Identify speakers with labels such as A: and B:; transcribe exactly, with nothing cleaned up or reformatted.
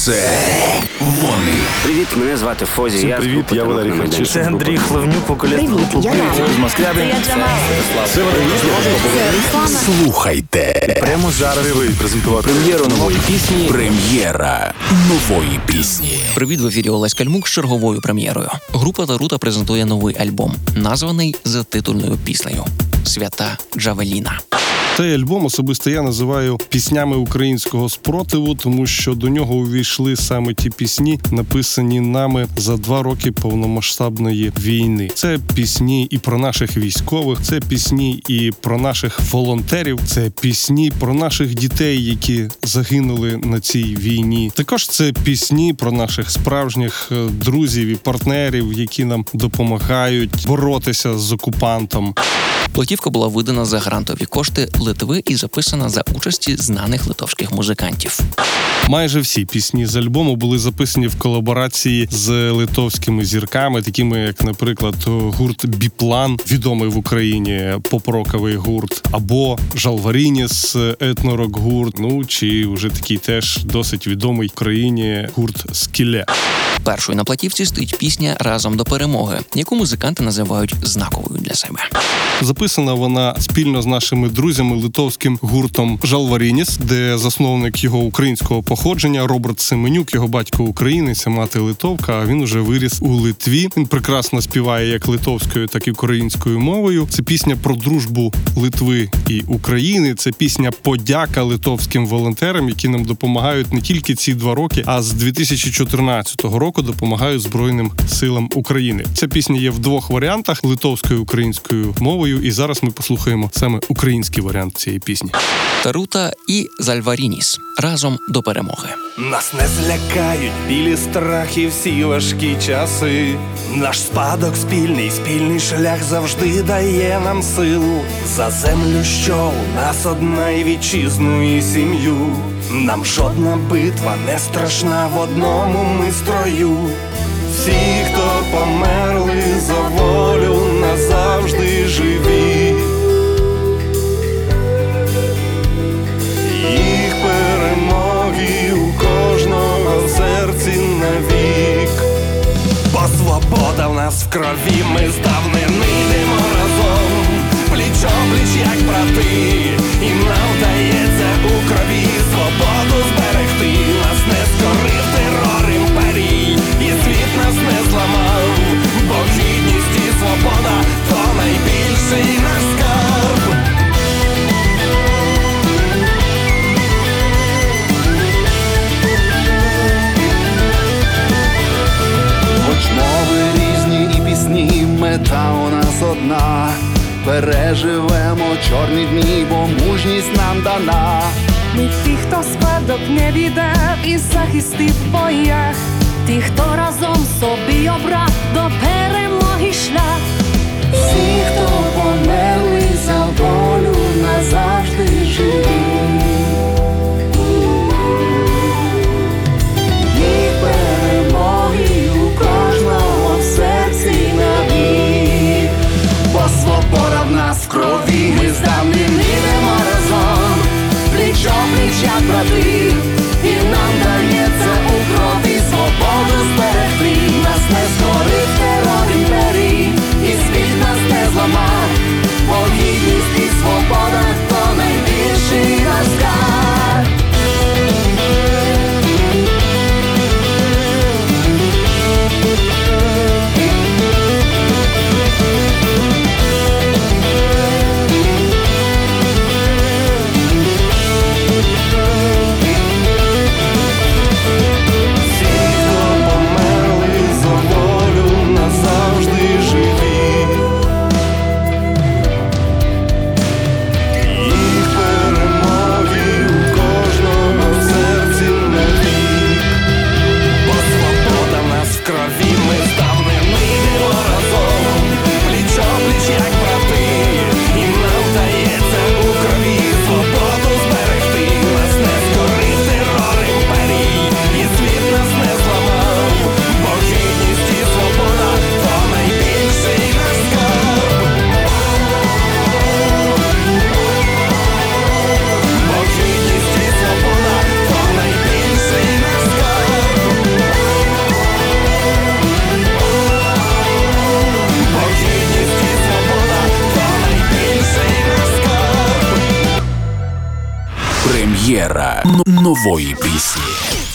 A: Це вони.
B: Привіт, мене звати Фозі.
C: Всім
B: я
C: привіт, я Валерій Харчишин.
D: Це Андрій Хлевнюк, вокаліст групи «Привіт» з Москви.
E: Це я Джамал.
C: Це вони.
A: Слухайте.
C: Прямо зараз презентувати
B: Прем'єру нової пісні.
A: Прем'єра нової пісні.
F: Привіт, в ефірі Олесь Кальмук з черговою прем'єрою. Група Тарута презентує новий альбом, названий за титульною піснею «Свята Джавеліна».
C: Цей альбом особисто я називаю піснями українського спротиву, тому що до нього увійшли саме ті пісні, написані нами за два роки повномасштабної війни. Це пісні і про наших військових, це пісні і про наших волонтерів, це пісні про наших дітей, які загинули на цій війні. Також це пісні про наших справжніх друзів і партнерів, які нам допомагають боротися з окупантом.
F: Платівка була видана за грантові кошти Литви і записана за участі знаних литовських музикантів.
C: Майже всі пісні з альбому були записані в колаборації з литовськими зірками, такими як, наприклад, гурт «Біплан», відомий в Україні поп-роковий гурт, або «Жалварініс», етнорок-гурт, ну чи вже такий теж досить відомий в Україні гурт «Скіле».
F: Першою на платівці стоїть пісня «Разом до перемоги», яку музиканти називають знаковою для себе.
C: Записана вона спільно з нашими друзями литовським гуртом «Жалварініс», де засновник його українського походження Роберт Семенюк, його батько українець, а мати литовка, а він уже виріс у Литві. Він прекрасно співає як литовською, так і українською мовою. Це пісня про дружбу Литви і України. Це пісня подяка литовським волонтерам, які нам допомагають не тільки ці два роки, а з дві тисячі чотирнадцятого року допомагають Збройним силам України. Ця пісня є в двох варіантах – литовською і українською мовою, і зараз ми послухаємо саме український варіант цієї пісні.
F: Тарута і Жальварініс «Разом до перемоги».
D: Нас не злякають білі страхи всі важкі часи. Наш спадок спільний, спільний шлях завжди дає нам силу. За землю, що у нас одна, і вітчизну, і сім'ю. Нам жодна битва не страшна, в одному ми строю. Всі, хто померли за волю, назавжди живі. Їх перемоги у кожного в серці навік. Бо свобода в нас в крові, ми з давнини йдемо разом, пліч-о-пліч, як брати, і нам вдається у крові свободу зберегти. Нас не скорив терор імперій, і світ нас не зламав, бо гідність і свобода – то найбільший наш скарб.
G: Хоч мови різні і пісні, мета у нас одна. Переживемо чорні дні, бо мужність нам дана.
E: Ми ті, хто спадок не віддав і захистив в боях, ті, хто разом собі обрав до перемоги шлях. Всі, хто померли за волю, назавжди живі. Їх перемоги у кожного в серці навік.
G: Бо свобода в нас в крові, ми з давнини йдемо разом, пліч-о-пліч, як брати, і нам дається у крові свободу зберегти. Нас не згорить терор імперій, і світ нас не зламав, бо гідність і свобода – то найбільший наш
A: Прем'єра н- нової пісні.